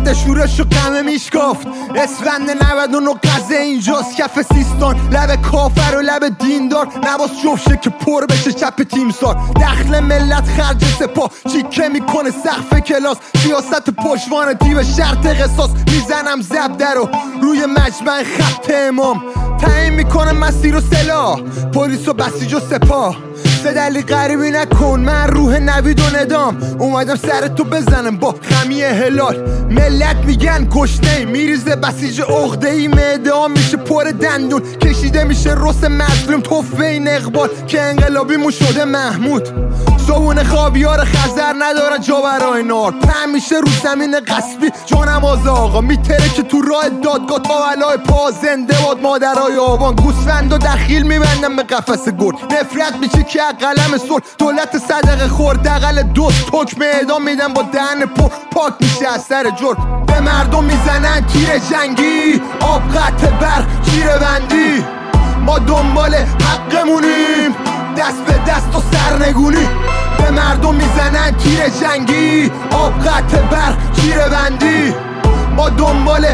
رد شورش و قمه میشکافت. اسفند 99 قضه اینجاست کف سیستان، لب کافر و لب دیندار، نباس جفشه که پر بشه چپ تیمسار. دخل ملت خرج سپاه چیکه میکنه سقف کلاس، سیاست پشوان دیو شرط قصاص. میزنم زبده رو روی مجمع خط امام، تعیین میکنه مسیر و سلاح، پلیس و بسیج و سپاه. دلی غریبی نکن، من روح نوید و ندام اومدم سر تو بزنم با خمی هلال. ملت میگن گشنه میریزه بسیج عقده‌ای، معده میشه پر دندون، کشیده میشه رس مظلوم توفه این اقبال که انقلابیمون شده محمود. صبونه خوابیار خزر نداره جا برای نار، پن میشه رو زمین قصبی جانماز آقا، میتره که تو راه دادگاه تا علای پا زنده باد مادرای آبان. گوسفند و دخیل میبندم به قفس گرد، نفرت میشه که قلم صلح، دولت صدقه خور دقل دوست حکم اعدام میدن با دهن پر پاک میشه از سر جرم. به مردم میزنن تیر جنگی، آب قطع برق چیره بندی، ما دنبال حقمونیم دست به دست و سرنگونی. به مردم میزنن تیر جنگی، آب قطع برق چیره بندی، ما دنبال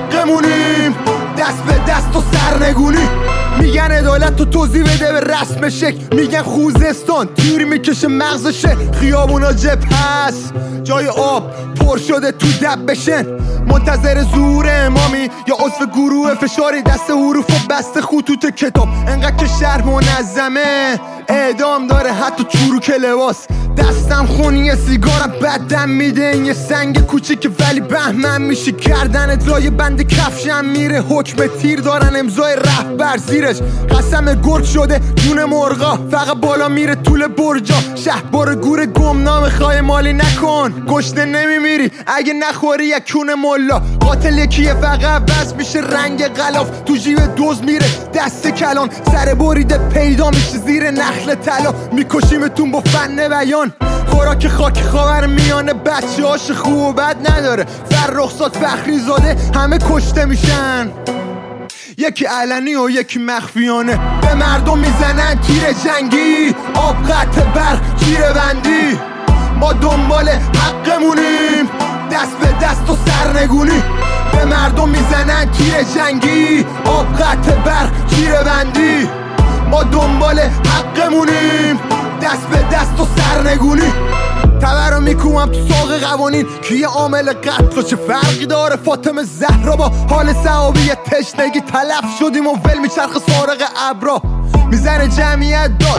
حقمونیم دست به دست و سرنگونی. میگن عدالت تو توضیح بده به رسم شکل، میگن خوزستان تیر میکشه مغزشه، خیابونا جبهه هست جای آب پر شده تو دب بشن. منتظر ظهور امامی یا عضو گروه فشاری، دست حروف و بسته خطوط کتاب، انقدر که شهر منظمه اعدام داره حتی چروک لباس. دستم خونی سیگارم بدم میده، این یه سنگ کوچیک ولی بهمن میشه کردنت لایه بند کفشم میره، حکم تیر دارن امضای رهبر زیرش، قسم گرگ شده جون مرغا، فقط بالا میره طول برجا. شهبار گور گمنام خواهی مالی نکن، گشنه نمیمیری اگه نخوری یک کون ملا. قاتل یکیه فقط بس میشه رنگ غلاف، تو جیب دوز میره دست کلان، سر بریده پیدا میشه زیر نخل طلا. میکشیمتون با فن بیان، خوراک خاک خاور میانه، بچه هاش خوب و بد نداره، فرخزاد فخری زاده همه کشته میشن، یکی علنی و یکی مخفیانه. به مردم میزنن تیر جنگی، آب قطع برق چیره بندی، ما دنبال حقمونیم دست به دست و سرنگونی. به مردم میزنن تیر جنگی، آب قطع برق چیره بندی، ما دنبال حقمونیم دست به دست و سرنگونی. تبر رو میکومم تو ساق قوانین، کیه عامل قتل و چه فرقی داره فاطمه زهرا با حال صحابی تشنگی. تلف شدیم و ول میچرخ سارق ابرا، میزنه جمعیت داد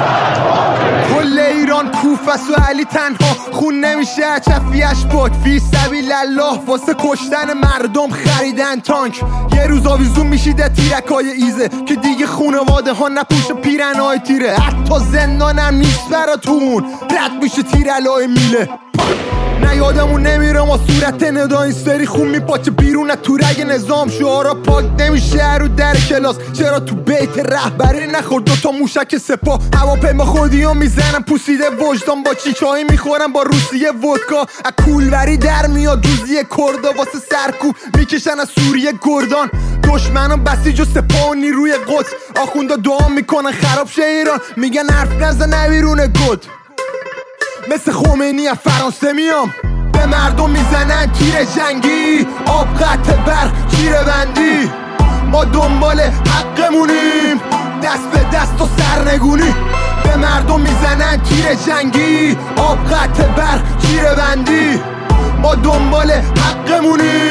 کل ایران کوفس و علی تنها، خون نمیشه چفیش پاک. فی سبیل الله واسه کشتن مردم خریدن تانک، یه روز آویزون میشیده تیرکای ایزه که دیگه خونواده ها نپوش پیرنهای تیره. حتی زندانم نیست براتون، رد میشه تیرالای میله. نه یادمون نمیره ما صورت ندا این سری خون میپاچه بیرون تو رگ نظام، شعارا پاک نمیشه رو در کلاس. چرا تو بیت رهبری نخورد دوتا موشک سپاه، هواپیما خودیو میزنم پوسیده وجدان، با چیچایی میخورم با روسیه ودکا. از کولوری در میاد جوزی کردا واسه سرکو میکشن از سوریه گردان. دشمنان بسیج و سپاه و نیروی قدس، آخوندا دعا میکنن خراب شه ایران، میگن حرف نزن بیرون گد. مثل خمینی از فرانسه میام، به مردم میزنن تیر جنگی، آب قطع برق چیره بندی، ما دنبال حقمونیم دست به دست و سرنگونی. به مردم میزنن تیر جنگی، آب قطع برق چیره بندی، ما دنبال حقمونیم